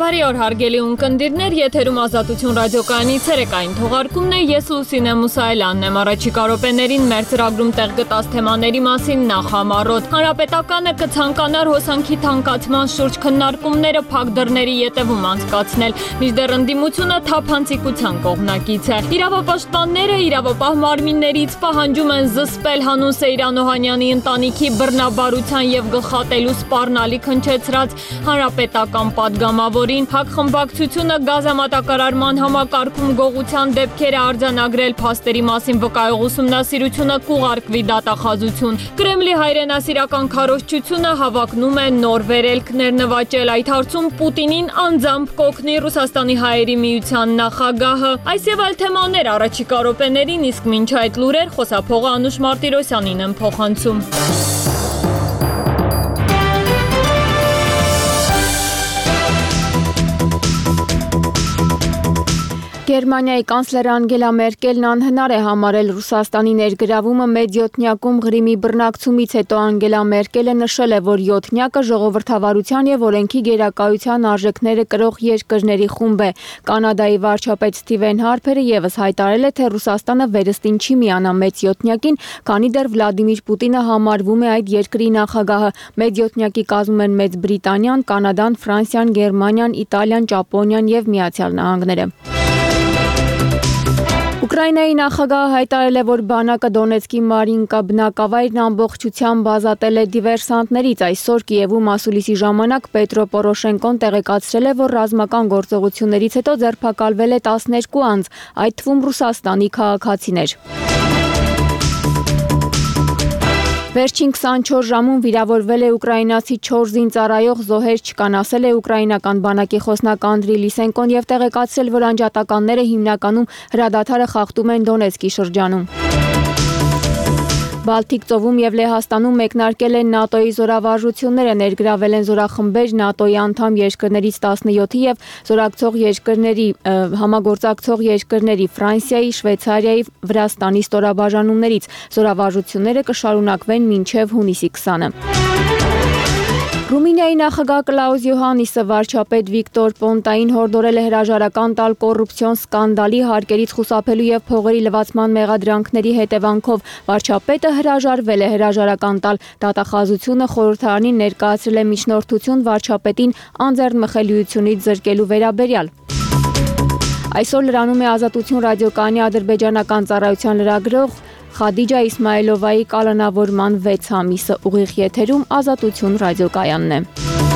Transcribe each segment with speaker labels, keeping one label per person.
Speaker 1: Բարի օր հարգելի ունկնդիրներ, եթերում Ազատություն ռադիոկայանի ցերեկային թողարկումն է, ես Լուսինե Մուսայելյանն եմ, առաջիկա րոպեներին մեր ծրագրում տեղ գտած թեմաների մասին նախ համառոտ։ Հանրապետականը կցանկանար հոսանքի թանկացման շուրջ քննարկումները փակ դռների ետևում անցկացնել, մինչդեռ ընդդիմությունը թափանցիկության կողմնակից է։ Իրավապաշտպանները իրավապահ մարմիններից պահանջում են զսպել Հանուն Սեյրան Օհանյանի ընտանիքի բռնաբարության եւ գլխատելու սպառնալիք հնչեցրած հանրապետական պատգամավորին, ՀԱԿ խմբակցությունը գազամատակարարման համակարգում գողության դեպքերը արձանագրել, փաստերի մասին վկայող ուսումնասիրությունը կուղարկվի դատախազություն։ Կրեմլի հայրենասիրական քարոզչությունը հավակնում է նոր վերելքներ նվաճել, այդ հարցում Պուտինին անձամբ կօգնի Ռուսաստանի հայերի միության նախագահը։ Այս եւ այլ թեմաներ առաջիկա րոպեներին, իսկ մինչ այդ լուրեր խոսափողը Անուշ Մարտիրոսյանին եմ փոխանցում։ Գերմանիայի կանցլեր Անգելա Մերկելն անհնար է համարել Ռուսաստանի ներգրավումը մեծյոթնյակում Ղրիմի բռնակցումից հետո Անգելա Մերկելը նշել է, որ յոթնյակը ժողովրդավարության եւ օրենքի գերակայության արժեքները կրող երկրների խումբ է։ Կանադայի վարչապետ Սթիվեն Հարփերը եւս հայտարարել է, թե Ռուսաստանը վերստին չի միանա մեծյոթնյակին, քանի դեռ Վլադիմիր Պուտինը համարվում է այդ երկրի նախագահը։ Մեծյոթնյակի կազմում են Մեծ Բրիտանիան, Կանադան, Ֆրանսիան, Գերմանիան, Իտալիան, Ճապոնիան եւ Միացյալ Նահանգները։ Ուկրաինայի նախագահը հայտարարել է, որ բանակը Դոնեցկի Մարինկա բնակավայրն ամբողջությամբ ազատել է դիվերսանտներից։ Այսօր Կիևում ասուլիսի ժամանակ Պետրո Պորոշենկոն տեղեկացրել է, որ ռազմական գործողություններից հետո ձերբակալվել է 12 անձ, այդ թվում Ռուսաստանի քաղաքացիներ։ Վերջին 24 ժամում վիրավորվել է ուկրաինացի 4 զինծառայող, զոհեր չկան, ասել է ուկրաինական բանակի խոսնակ Անդրի Լիսենկոն եւ տեղեկացրել, որ անջատականները հիմնականում հրադադարը խախտում են Դոնեցկի շրջանում։ Բալթիկ ծովում եւ Լեհաստանում մեկնարկել են ՆԱՏՕ-ի զորավարժությունները, ներգրավել են զորախմբեր ՆԱՏՕ-ի անդամ երկրներից 17-ի եւ զորակցող երկրների համագործակցող երկրների Ֆրանսիայի, Շվեյցարիայի, Վրաստանի ստորաբաժանումներից։ Զորավարժությունները կշարունակվեն մինչեւ հունիսի 20-ը։ Ռումինիայի նախագահ Կլաուս Յոհաննիսը վարչապետ Վիկտոր Պոնտային հորդորել է հրաժարական տալ կոռուպցիոն սկանդալի, հարկերից խուսափելու եւ փողերի լվացման մեղադրանքների հետևանքով։ Վարչապետը հրաժարվել է հրաժարական տալ։ Դատախազությունը խորհրդարանին ներկայացրել է միջնորդություն վարչապետին անձեռնմխելիությունից զրկելու վերաբերյալ։ Այսօր լրանում է Ազատություն ռադիոկայանի ադրբեջանական ծառայության լրագրող Խադիջա Իսմայելովայի կալանավորման 6 ամիսը, ուղիղ եթերում Ազատություն ռադիոկայանն է։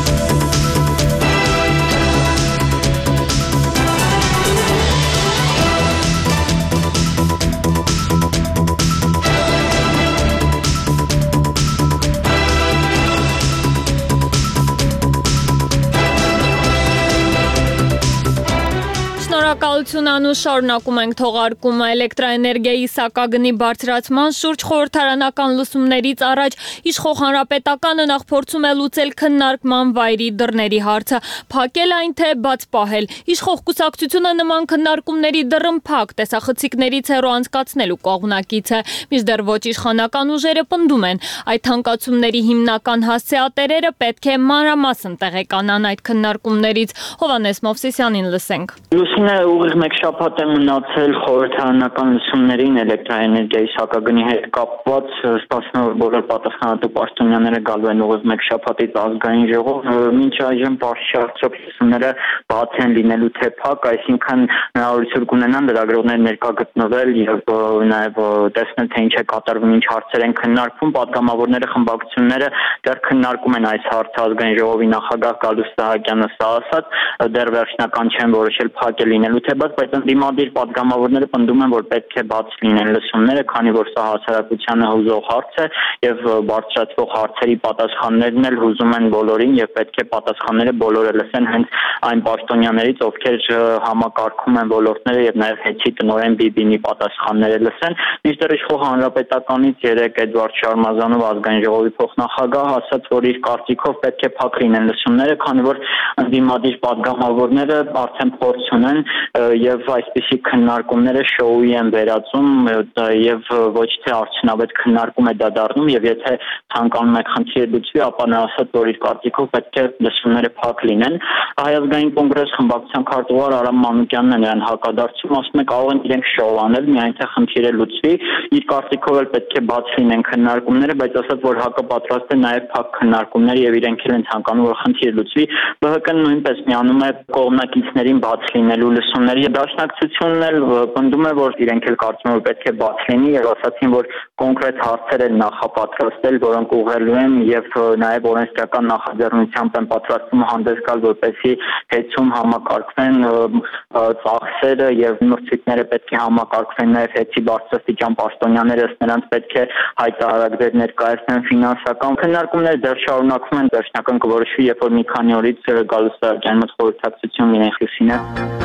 Speaker 1: Շնորհակալություն Անուշ, շարունակում ենք թողարկումը։ Էլեկտրաէներգիայի սակագնի բարձրացման շուրջ խորհրդարանական լսումներից առաջ իշխող հանրապետականը նախ փորձում է լուծել քննարկման վայրի դռների հարցը, փակել այն թե բաց պահել։ Իշխող կուսակցությունը նման քննարկումների դռն փակ, տեսախցիկներից հեռու անցկացնելու կողմնակից է, մինչդեռ ոչ իշխանական ուժերը պնդում են, այդ թանկացումների հիմնական հասցեատերերը պետք է մանրամասն տեղեկանան այդ քննարկումներից։ Հովհաննես Մովսիսյանին լսենք։
Speaker 2: Լուսինե, ուղիղ մեկ շաբաթ է մնացել խորհրդարանական լսումներին էլեկտրաէներգիայի սակագնի հետ կապված, սպասում է բոլոր պատասխանատու պաշտոնյաները գալու են ուղիղ մեկ շաբաթից ազգային ժողով, մինչ այժմ պարզ չէ արդյոք լսումները բաց են լինելու թե փակ, այսինքն հնարավորություն կունենան լրագրողներ ներկա գտնվել եւ նաեւ տեսնել թե ինչ է կատարվում, ինչ հարցեր են քննարկվում, պատգամավորները, խմբակցությունները դեռ քննարկում են այս հարցը ազգային ժողովի նախագահ Գալուստ Սահակյանը սա ասաց, դեռ վերջնական չեն որոշել փակ է լինելու թե բաց, բայց ընդդիմադիր պատգամավորները պնդում են, որ պետք է բաց լինեն լսումները, քանի որ սա հասարակությանը հուզող հարց է եւ բարձրացվող հարցերի պատասխաններն էլ հուզում են բոլորին եւ պետք է պատասխանները բոլորը լսեն հենց այն պաշտոնյաներից, ովքեր համակարգում են ոլորտները եւ նաեւ հետի տնօրեն Բիբինի պատասխանները լսեն։ Մինչդեռ իշխող հանրապետականից երեկ Էդվարդ Շարմազանով ազգային ժողովի փոխնախագահ ասաց, որ իր կարծիքով պետք է փակ լինեն լսումները, քանի որ ընդդիմադիր պատգամավորները արդեն փորձ ունեն եւ այսպիսի քննարկումները շոուի են վերածում եւ ոչ թե արդյունավետ քննարկում է դա դառնում եւ եթե ցանկանում եք խնդիրը լուծվի, ապա նա ասաց, որ իր կարծիքով պետք է լսումները փակ լինեն։ Հայ ազգային կոնգրես խմբակցության քարտուղար Արամ Մանուկյանն է նրան հակադարձում, ասում է կարող են իրենք շոու անել, միայն թե խնդիրը լուծվի, իր կարծիքով էլ պետք է բաց լինեն քննարկումները, բայց ասաց, որ ՀԱԿ-ը պատրաստ է նաեւ փակ քննարկումներ եւ իրենք էլ են ցանկանում, որ խնդիրը լուծվի։ ԲՀԿ-ն նույնպես միանում է կողմնակիցներին բաց լինելու լսումների։ Դաշնակցությունն էլ պնդում է, որ իրենք էլ կարծում են, որ պետք է բաց լինի եւ ասացին, որ կոնկրետ հարցեր են նախապատրաստել, որոնք ուղղելու են եւ նաեւ օրենսդրական նախաձեռնությամբ են պատրաստվում հանդես գալ, որպեսզի հետում համակարգվեն ծախսերը եւ մրցույթները պետք է համակարգվեն նաեւ հետի բարձրաստիճան պաշտոնյաները ըստ նրանց պետք է հայտարարագրեր ներկայացնեն ֆինանսական քննարկումները դեռ շարունակվում են, վերջնական կորոշվի, երբ որ մի քանի օրից գալուց ջան մոտ խորհրդակցություն լինի Խուսինը։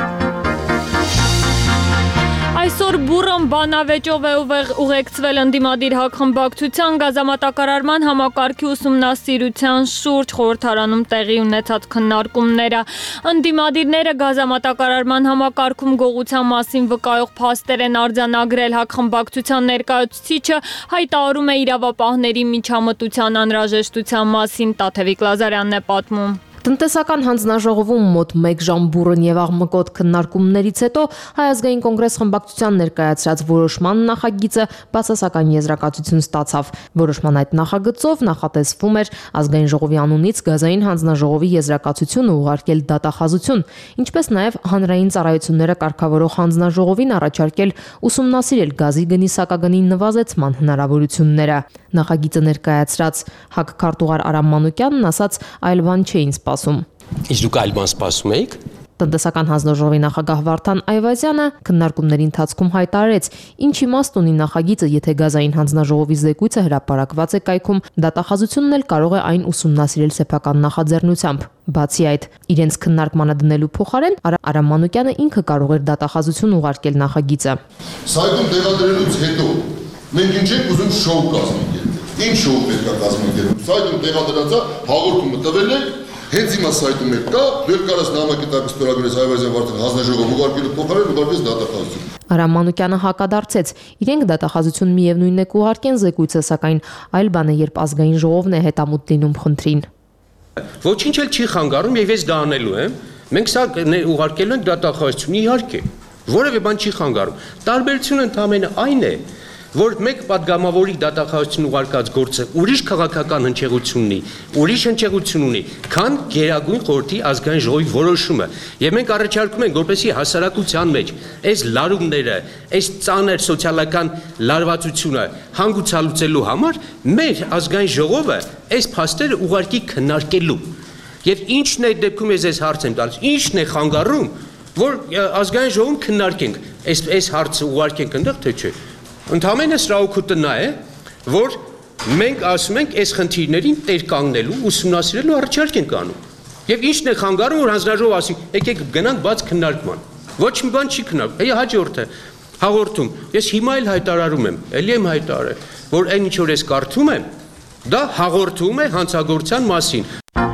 Speaker 1: Այսօր բուռն բանավեճով է ուղեկցվել ընդդիմադիր ՀԱԿ խմբակցության գազամատակարարման համակարգի ուսումնասիրության շուրջ խորհրդարանում տեղի ունեցած քննարկումները։ Ընդդիմադիրները գազամատակարարման համակարգում գողության մասին վկայող փաստեր են արձանագրել ՀԱԿ խմբակցության ներկայացուցիչը հայտարարում է իրավապահների միջամտության անհրաժեշտության մասին, Տաթևիկ Լազարյանն է պատմում։
Speaker 3: Տնտեսական հանձնաժողովում մոտ 1 ժամ բուռն եւ աղմկոտ քննարկումներից հետո Հայ ազգային կոնգրես խմբակցության ներկայացրած որոշման նախագիծը բացասական եզրակացություն ստացավ։ Որոշման այդ նախագծով նախատեսվում էր ազգային ժողովի անունից գազային հանձնաժողովի եզրակացությունը ուղարկել դատախազություն, ինչպես նաեւ հանրային ծառայությունները կարգավորող հանձնաժողովին առաջարկել ուսումնասիրել գազի գնի սակագնի նվազեցման հնարավորությունները։ Նախագիծը ներկայացրած ՀԱԿ քարտուղար Արամ Մանուկյանն ասաց, այլ բան չէին սպասում։
Speaker 4: Իսկ դուք այլ բան սպասում եք։
Speaker 3: Տնտեսական հանձնաժողովի նախագահ Վարդան Այվազյանը քննարկումների ընթացքում հայտարարեց, ինչ իմաստ ունի նախագիծը, եթե գազային հանձնաժողովի զեկույցը հրապարակված է կայքում, դատախազությունն էլ կարող է այն ուսումնասիրել սեփական նախաձեռնությամբ։ Բացի այդ, իրենց քննարկմանը դնելու փոխարեն Արամ Մանուկյանը ինքը կարող էր դատախազություն ուղարկել նախագիծը։
Speaker 5: Սայտում տեղադրելուց հետո մենք ինչ ենք ուզում շոու կազմենք։ Ինչ շոու պետք է կազմենք։ Սայտում տեղադրած է, հաղորդումը տվել եք, հենց հիմա սայտում եք կա, դու կարաս նամակետակը ստորագրես Այվազյան Վարդան հանձնաժողով ուղարկելու փոխարեն ուղարկես դատախազություն։
Speaker 3: Արամ Մանուկյանը հակադարձեց, իրենք դատախազություն միևնույնն է կուղարկեն զեկույցը, սակայն այլ բան է, երբ ազգային ժողովն է հետամուտ լինում խնդրին։
Speaker 4: Ոչինչ էլ չի խանգարում եւ ես դա անելու եմ։ Մենք սա ուղարկելու ենք դատախազություն, իհարկե։ Որևէ բան չի խանգարում։ Տարբերությունը ընդհանրապես այն է, որ մեկ падգամավորի դատախազություն ուղարկած գործը ուրիշ քաղաքական հնչեղություն ունի, ուրիշ հնչեղություն ունի, քան Գերագույն խորհրդի ազգային ժողովի որոշումը։ Եվ մենք առաջարկում ենք, որպեսզի հասարակության մեջ այս լարումները, այս ծանր սոցիալական լարվածությունը հանգուցալուծելու համար մեր ազգային ժողովը այս փաստերը ուղարկի քննարկելու։ Եվ ինչն է դեպքում ես հարց եմ տալիս, ինչն է խանգարում, որ ազգային ժողովում քննարկենք, այս հարցը ուղարկենք այնտեղ, թե չէ։ Ընդհանրապես սրահուքուտը նա է, որ մենք ասում ենք այս խնդիրներին տեր կանգնելու, ուսումնասիրելու առաջարկ ենք անում։ Եվ ինչն է խանգարում, որ հանձնաժողովը ասի, եկեք գնանք բաց քննարկման։ Ոչ մի բան չի քննարկվում։ Այո, հաջորդը հաղորդում։ Ես հիմա էլ հայտարարում եմ, ելի եմ հայտարարել, որ այն ինչ որ ես կարդում եմ, դա հաղորդում է հանցագործության մասին։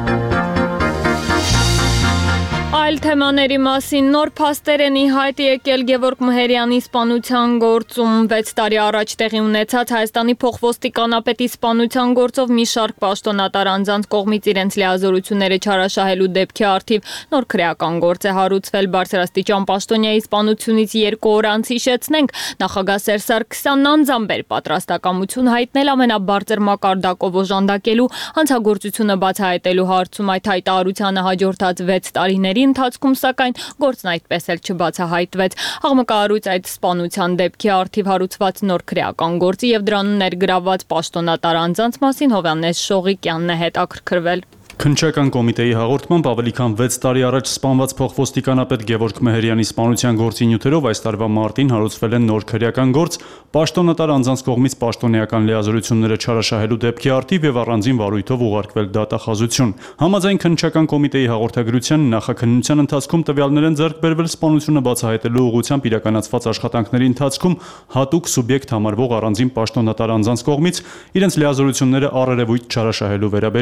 Speaker 1: Այլ թեմաների մասին նոր փաստեր են ի հայտ եկել Գևորգ Մհերյանի սպանության գործում 6 տարի առաջ տեղի ունեցած Հայաստանի փոխոստիկանապետի սպանության գործով մի շարք պաշտոնատար անձանց կողմից իրենց լիազորությունները չարաշահելու դեպքի առթիվ նոր քրեական գործ է հարուցվել բարձրաստիճան պաշտոնյայի սպանությունից 2 օր անց հիշեցնենք նախագահ Սերժ Սարգսյանն անձամբ էր պատրաստակամություն հայտնել ամենաբարձր մակարդակով օժանդակելու հանցագործությունը բացահայտելու հարցում այդ հայտարարությանը հաջորդած 6 տարիների ընթացքում սակայն գործն այդպես էլ չբացահայտվեց։ Աղմկահարույց այդ սպանության դեպքի առթիվ հարուցված նոր քրեական գործի եւ դրանում ներգրավված պաշտոնատար անձանց մասին Հովհաննես Շողիկյանն է հետաքրքրվել։
Speaker 6: Քննչական կոմիտեի հաղորդմամբ ավելի քան 6 տարի առաջ սպանված փոխոստիկանապետ Գևորգ Մհերյանի սպանության գործի նյութերով այս տարվա մարտին հարուցվել են նոր քրեական գործ պաշտոնատար անձանց կողմից պաշտոնեական լիազորությունները չարաշահելու դեպքի առթիվ եւ առանձին վարույթով ուղարկվել դատախազություն։ Համաձայն քննչական կոմիտեի հաղորդագրության նախաքննության ընթացքում տվյալներ են ձեռք բերվել սպանությունը բացահայտելու ուղղությամբ իրականացված աշխատանքների ընթացքում հատուկ սուբյեկտ համարվող առանձին պաշտոնատար անձանց կողմից իրենց լիազորությունները առերևույթ չարաշահելու վերաբերյալ։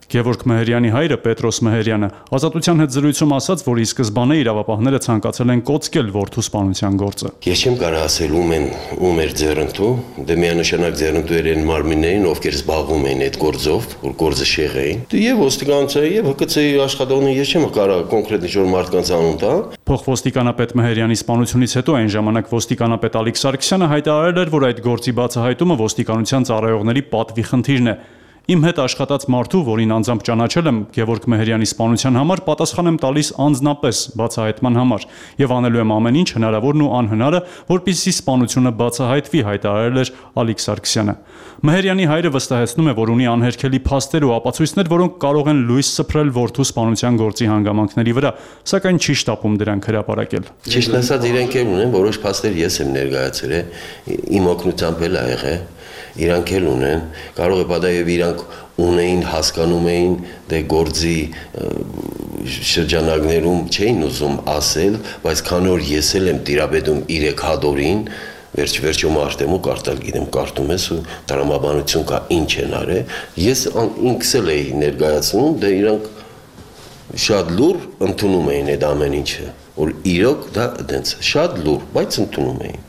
Speaker 6: Գևորգ Մեհերյանի հայրը Պետրոս Մեհերյանը Ազատության հետ զրույցում ասաց, որ ի սկզբանե իրավապահները ցանկացել են կոծկել որդու սպանության գործը։
Speaker 7: Ես չեմ կարող ասել ում էր ձեռնտու, դե միանշանակ ձեռնտու են մարմիններին, ովքեր զբաղվում էին այդ գործով, որ գործը շեղ էին։ Եվ ոստիկանության եւ ՀԿՑ-ի աշխատողներին ես չեմ կարող կոնկրետ ինչ-որ մարդկանց անուն տալ։
Speaker 6: Փոխոստիկանապետ Մեհերյանի սպանությունից հետո այն ժամանակ ոստիկանապետ Ալիկ Սարգսյանը հայտարարել էր, որ այդ գործի բացահայտումը ոստիկանության ծառայողների պատվի խնդիրն է։ Իմ հետ աշխատած մարդու, որին անձամբ ճանաչել եմ Գևորգ Մեհերյանի սպանության համար, պատասխան եմ տալիս անձնապես բացահայտման համար եւ անելու եմ ամեն ինչ հնարավորն ու անհնարը, որպեսզի սպանությունը բացահայտվի, հայտարարել էր Ալիկ Սարգսյանը։ Մեհերյանի հայրը վստահեցնում է, որ ունի անհերքելի փաստեր ու ապացույցներ, որոնք կարող են լույս սփռել որդու սպանության գործի հանգամանքների վրա, սակայն չի շտապում դրանք հրապարակել։
Speaker 7: Ճիշտ ասած, իրենք էլ ունեն որոշ փաստեր, ես եմ ներկայացրել, իմ օգնությամբ էլ ա եղել։ Իրանք էլ ունեն, կարող է պատահել իրանք ունեին, հասկանում էին, դե գործի շրջանակներում չէին ուզում ասել, բայց քանի որ ես էլ եմ տիրապետում 3 հատորին, վերջում արտեմ ու կարտալ գիտեմ, կարտում ես ու տրամաբանություն կա, ինչ են արել, ես ինքս էլ էի ներկայացնում, դե իրանք շատ լուր ընդունում էին այդ ամեն ինչը, որ իրոք դա դենց շատ լուր, բայց ընդունում էին։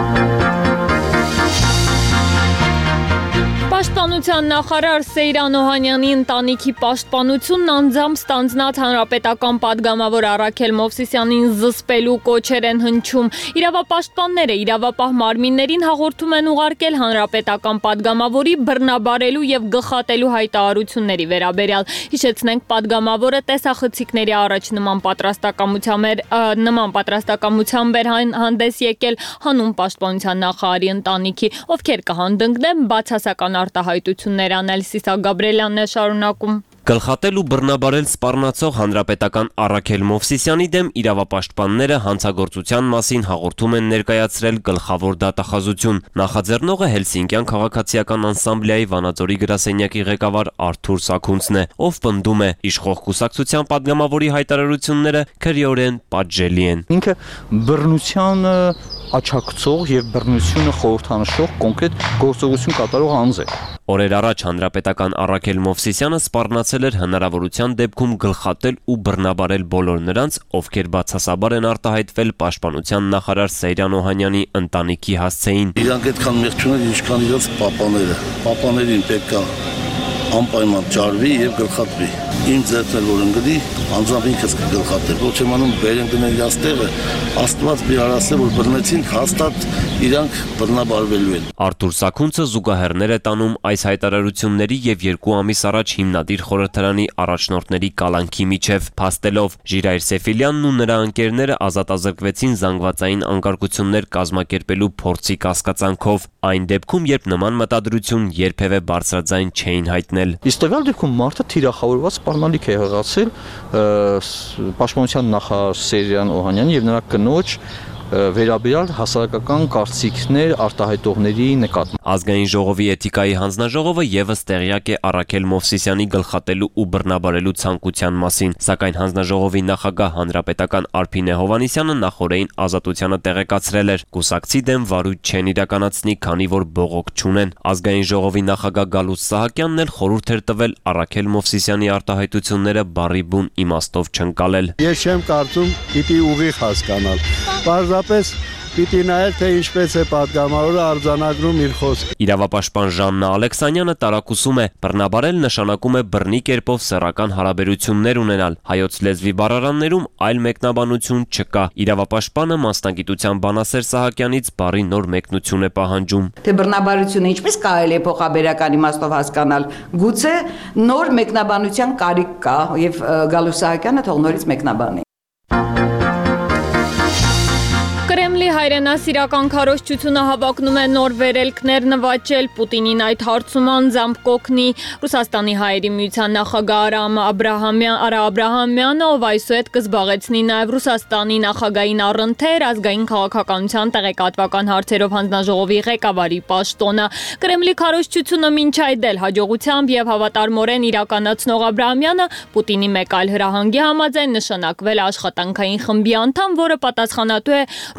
Speaker 1: Պաշտպանության նախարար Սեյրան Օհանյանի ընտանիքի պաշտպանությունն անձամբ ստանձնած հանրապետական պատգամավոր Առաքել Մովսիսյանին զսպելու կոչեր են հնչում։ Իրավապաշտպանները իրավապահ մարմիններին հաղորդում են ուղարկել հանրապետական պատգամավորի բռնաբարելու եւ գխատելու հայտարարությունների վերաբերյալ։ Հիշեցնենք, պատգամավորը տեսախցիկների առաջ նման պատրաստակամությամբ էր հանդես եկել հանուն պաշտպանության նախարարի ընտանիքի, ովքեր կհանդգնեն բացասական արտահայտություններ անել։ Սիսակ Գաբրելյանն է շարունակում։
Speaker 8: Գլխատել ու բռնաբարել սպառնացող հանրապետական Առաքել Մովսիսյանի դեմ իրավապաշտպանները հանցագործության մասին հաղորդում են ներկայացրել գլխավոր դատախազություն։ Նախաձեռնողը Հելսինկյան քաղաքացիական անսամբլեայի Վանաձորի գրասենյակի ղեկավար Արթուր Սաքունցն է, ով պնդում է, իշխող կուսակցության պատգամավորի հայտարարությունները քրեորեն պատժելի են։
Speaker 9: Ինքը բռնության աչակցող եւ բռնությունը խորհրդանշող կոնկրետ գործողություն կատարող անձ է։
Speaker 8: Օրեր առաջ հանրապետական Առաքել Մովսիսյանը սպառնացել էր հնարավորության դեպքում գլխատել ու բռնաբարել բոլոր նրանց, ովքեր բացասաբար են արտահայտվել պաշտպանության նախարար Սեյրան Օհանյանի ընտանիքի հասցեին։
Speaker 10: Իրանք այդքան մեղք չունեն, ինչքան իրենց պապաները։ Պապաներին պետք է անպայման ջարվի եւ գլխատվի։ Իմ ձեռքն որ ընկնի, անձամբ ինքս կգլխատել։ Ոչ եմ անում բերեն դնել իրաց տեղը, Աստված մի արասե որ բռնեցին, հաստատ իրանք բռնաբարվելու են։
Speaker 8: Արթուր Սաքունցը զուգահեռներ է տանում այս հայտարարությունների եւ 2 ամիս առաջ հիմնադիր խորհրդարանի առաջնորդների կալանքի միջև, փաստելով Ժիրայր Սեֆիլյանն ու նրա ընկերները ազատազրկվեցին զանգվածային անկարգություններ կազմակերպելու փորձի կասկածանքով, այն դեպքում, երբ նման մտադրություն երբևէ բարձրաձայն չէին հայտնել։
Speaker 9: Իսկ տվյալ դեպքում մարդը թիրախավորված սպառնալիք է եղացել պաշտպանության նախարար Սեյրան Օհանյանի եւ նրա կնոջ վերաբերյալ հասարակական կարծիքներ արտահայտողների նկատմամբ։
Speaker 8: Ազգային ժողովի էթիկայի հանձնաժողովը եւս տեղյակ է Առաքել Մովսիսյանի գլխատելու ու բռնաբարելու ցանկության մասին, սակայն հանձնաժողովի նախագահ հանրապետական Արփինե Հովհաննիսյանը նախորդին ազատությանը տեղեկացրել էր, կուսակցի դեմ վարույթ չեն իրականացնի, քանի որ բողոք չունեն։ Ազգային ժողովի նախագահ Գալուստ Սահակյանն էլ խորհուրդ էր տվել Առաքել Մովսիսյանի արտահայտությունները բառի բուն իմաստով չընկալել։
Speaker 11: Ես չեմ կարծում պիտի ուղիղ հասկանալ։ Պարզապես պիտի նայել, թե ինչպես է պատգամավորը արձանագրում իր խոսքը։
Speaker 8: Իրավապաշտպան Ժաննա Ալեքսանյանը տարակուսում է, բռնաբարել նշանակում է բռնի կերպով սեռական հարաբերություններ ունենալ։ Հայոց լեզվի բառարաններում այլ մեկնաբանություն չկա։ Իրավապաշտպանը մասնագիտության բանասեր Սահակյանից բառի նոր մեկնություն է պահանջում։
Speaker 12: Թե բռնաբարությունը ինչպես կարելի է փոխաբերական իմաստով հասկանալ, գուցե նոր մեկնաբանության կարիք կա եւ Գալուստ Սահակյանը թող նորից մեկնաբանի։
Speaker 1: Կրեմլի հայրենասիրական քարոզչությունը հավակնում է նոր վերելքներ նվաճել Պուտինին այդ հարցում անձամբ կօգնի։ Ռուսաստանի հայերի միության նախագահ Արա Աբրահամյանը, ով այսուհետ կզբաղեցնի նաև Ռուսաստանի նախագահին առընթեր ազգային քաղաքականության տեղեկատվական հարցերով հանձնաժողովի ղեկավարի պաշտոնը։ Կրեմլի քարոզչությունը մինչ այդ էլ հաջողությամբ եւ հավատարմորեն իրականացնող Աբրահամյանը Պուտինի մեկ այլ հրահանգի համաձայն նշանակվել աշխատանքային խմբի անդամ, որը պատասխանատու է Ռուսաստանի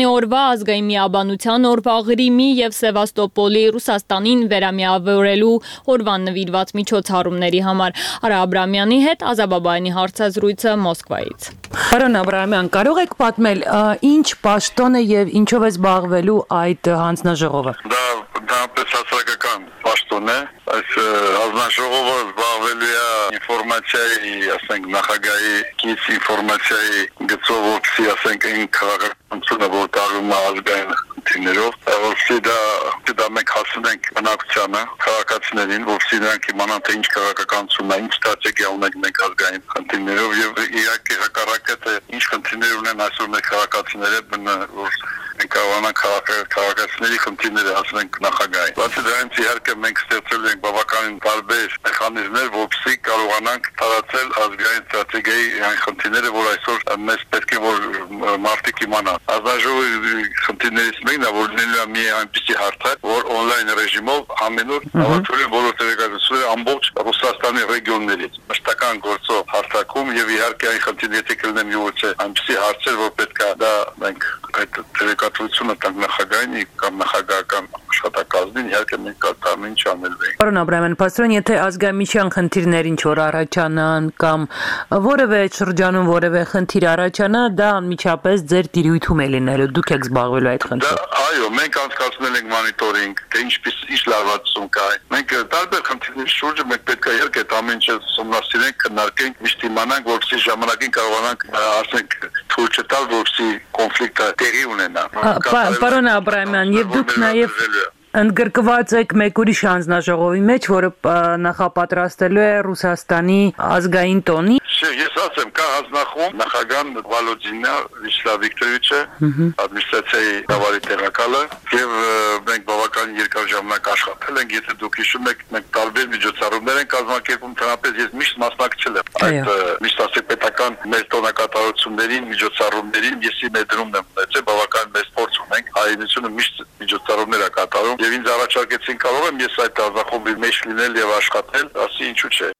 Speaker 1: Հայաստանի օրվա ազգային միաբանության օրվա Ղրիմի եւ Սևաստոպոլի Ռուսաստանին վերամիավորելու օրվան նվիրված միջոցառումների համար։ Արա Աբրամյանի հետ Ազաբաբայանի հարցազրույցը Մոսկվայից։
Speaker 13: Պարոն Աբրամյան, կարող եք պատմել ինչ պաշտոն է եւ ինչով է զբաղվելու այդ հանձնաժողովը։
Speaker 14: Դա հասարակական պաշտոն է, այս հանձնաժողովը զբաղվելու է ինֆորմացիայի, ասենք նախագահի կից ինֆորմացիայի գծով, որպեսզի ասենք այն քաղաքականությունը, որ տարվում է ազգային խնդիրներով, որպեսզի դա մենք հասնենք բնակչությանը, քաղաքացիներին, որպեսզի նրանք իմանան թե ինչ քաղաքականությունն է, ինչ ստրատեգիա ունենք մենք ազգային խնդիրներով եւ իհարկե հակառակը թե ինչ խնդիրներ ունեն այսօր մեր քաղաքացիները, որ մենք կարողանանք քաղաքացիների խնդիրները հասնենք նախագահին։ Բացի դրանից իհարկե մենք ստեղծել ենք բավականին տարբեր մեխանիզմներ, որպեսզի կարողանանք տարածել ազգային ստրատեգիայի այն խնդիրները, որ այսօր մեզ պետք է որ մարդիկ իմանան։ Ազգաժողովի խնդիրներից մեկն է, որ լինելու է մի այնպիսի հարթակ, որ on-line ռեժիմով ամենուր հավաքվել են բոլոր տեղեկատվությունները ամբողջ Ռուսաստանի ռեգիոններից, մշտական գործով հարթակում եւ իհարկե այն խնդիրները եթե կլինեն յուղոց այնպիսի հարցեր, որ պետք է դա մենք այդ տեղեկատվությունը տանք նախագահին կամ նախագահական աշխատակազմին, իհարկե մենք կատարում ինչ անելու ենք։
Speaker 13: Պարոն Աբրամյան, փաստորեն եթե ազգամիջյան խնդիրներ ինչ որ առաջանան կամ որևէ շրջանում որևէ խնդիր առաջանա, դա անմիջապես ձեր տիրույթում է լինելու, դուք եք զբաղվելու այդ խնդրով։
Speaker 14: Այո, մենք անցկացնել ենք մոնիտորինգ, թե ինչ լարվածություն կա։ Մենք տարբեր խնդիրների շուրջը մենք պետք է իհարկե այդ ամեն ինչը ուսումնասիրենք, քննարկենք, միշտ իմանանք, որպեսզի ժամանակին կարողանանք ասենք թույլ չտալ, որպեսզի կոնֆլիկտը տեղի ունենա։
Speaker 13: Պարոն Աբրամյան, եւ դուք նաեւ ընդգրկված եք մեկ ուրիշ հանձնաժողովի մեջ, որը նախապատրաստելու է Ռուսաստանի ազգային տոնի։
Speaker 14: Ես ասեմ, կա հանձնախումբ նախագահ Վալոդինա Վյաչեսլավ Վիկտորովիչը, ադմինիստրացիայի դավարի տեղակալը, եւ մենք բավական երկար ժամանակ աշխատել ենք, եթե դուք հիշում եք, մենք տարբեր միջոցառումներ ենք կազմակերպում, թերապես ես միշտ մասնակցել եմ այդ միշտ ասեք պետական մեր տոնակատարություններին, միջոցառումներին, եսի ներդրումն եմ ունեցել, բավական մեծ փորձ ունենք, հայրենիությունը միշտ միջոցառումներ է կատարում, եւ ինձ առաջարկեցին կարող եմ ես այդ հանձնախումբի մեջ լինել եւ աշխատել, ասի ինչու՞ չէ։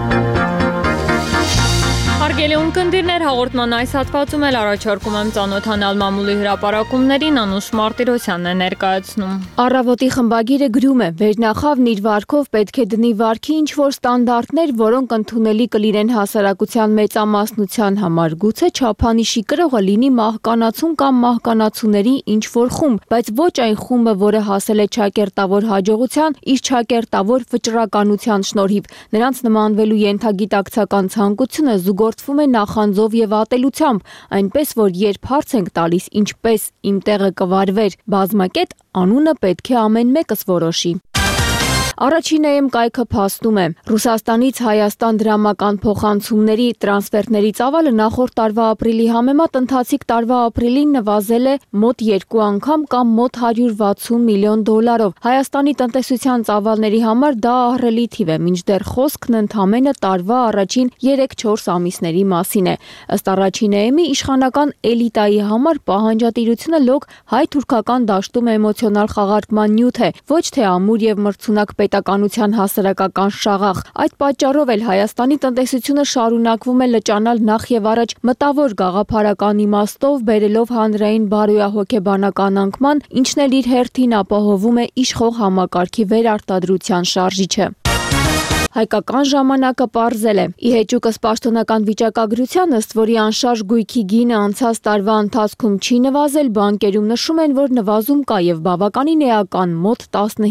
Speaker 1: Հարգելի ունկնդիրներ, հաղորդման այս հատվածում էլ առաջարկում եմ ծանոթանալ մամուլի հրապարակումներին, Անուշ Մարտիրոսյանն է ներկայացնում։
Speaker 15: Առավոտի խմբագիրը գրում է. Վերնախավն իր վարքով պետք է դնի վարքի ինչ-որ ստանդարտներ, որոնք ընդունելի կլինեն հասարակության մեծամասնության համար։ Գուցե չափանիշի կրողը լինի մահկանացուն կամ մահկանացուների ինչ-որ խումբ, բայց ոչ այն խումբը, որը հասել է ճակերտավոր հաջողության, իր ճակերտավոր վճռականության շնորհիվ։ Նրանց նմանվելու ենթագիտակցական ցանկությունը զուգորդվում է նախանձով եւ ատելությամբ, այնպես որ երբ հարց ենք տալիս ինչպես իմ տեղը կվարվեր բազմակետ, անունը պետք է ամեն մեկս որոշի։ Առաջինայեմ կայքը փաստում է. Ռուսաստանից Հայաստան դրամական փոխանցումների տրանսֆերտների ծավալը նախորդ տարվա ապրիլի համեմատ ընթացիկ տարվա ապրիլին նվազել է մոտ 2 անգամ կամ մոտ 160 միլիոն դոլարով։ Հայաստանի տնտեսության ծավալների համար դա ահռելի թիվ է, մինչդեռ խոսքն ընդամենը տարվա առաջին 3-4 ամիսների մասին է։ Ըստ առաջինայեմի իշխանական էլիտայի համար պահանջատիրությունը լոկ հայ-թուրքական դաշտում էմոցիոնալ խաղարկման նյութ է, ոչ թե ամուր եւ մրցունակ պետականության հասարակական շաղախ։ Այդ պատճառով էլ Հայաստանի տնտեսությունը շարունակվում է լճանալ նախ եւ առաջ մտավոր գաղափարական իմաստով, բերելով հանրային բարոյահոգեբանական անկման, ինչն էլ իր հերթին ապահովում է իշխող համակարգի վերարտադրության շարժիչը։ Հայկական ժամանակը պարզել է. ի հեճուկս պաշտոնական վիճակագրության ըստ որի անշարժ գույքի գինը անցած տարվա ընթացքում չի նվազել, բանկերում նշում են, որ նվազում կա եւ բավականին էական մոտ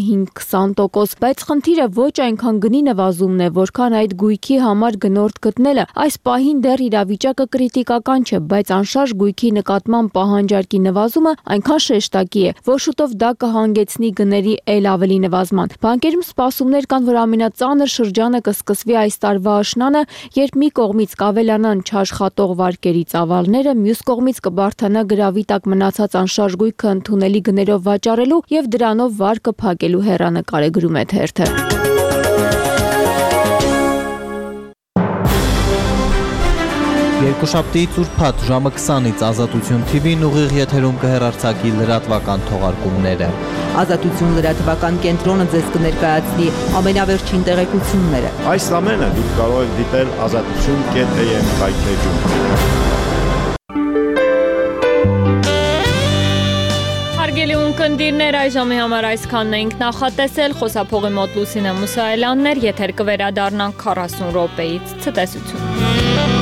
Speaker 15: 15-20%, բայց խնդիրը ոչ այնքան գնի նվազումն է, որքան այդ գույքի համար գնորդ գտնելը։ Այս պահին դեռ իրավիճակը կրիտիկական չէ, բայց անշարժ գույքի նկատմամբ պահանջարկի նվազումը այնքան շեշտակի է, որ շուտով դա կհանգեցնի գների ել ավելի նվազման։ Բանկերում սպասումներ կան, որ ամենածանր շրջանը կսկսվի այս տարվա աշնանը, երբ մի կողմից կավելանան չաշխատող վարկերի ծավալները, մյուս կողմից կբարթանա գրավի տակ մնացած անշարժ գույքը ընդունելի գներով վաճառելու եւ դրանով վարկը փակելու հեռանկար է գրում է թերթը։
Speaker 16: Երկուշաբթիից ուրբաթ ժամը 20-ից Ազատություն TV-ն ուղիղ եթերում կհեռարձակի լրատվական թողարկումները։
Speaker 17: Ազատություն լրատվական կենտրոնը ձեզ կներկայացնի ամենավերջին տեղեկությունները։
Speaker 18: Այս ամենը դուք կարող եք դիտել azatutun.am հայթեջում։
Speaker 1: Հարգելի ունկնդիրներ, այժմի համար այսքանն էինք նախատեսել, խոսափողի մոտ Լուսինե Մուսայելյանն էր, եթեր կվերադառնանք 40 րոպեից, ցտեսություն։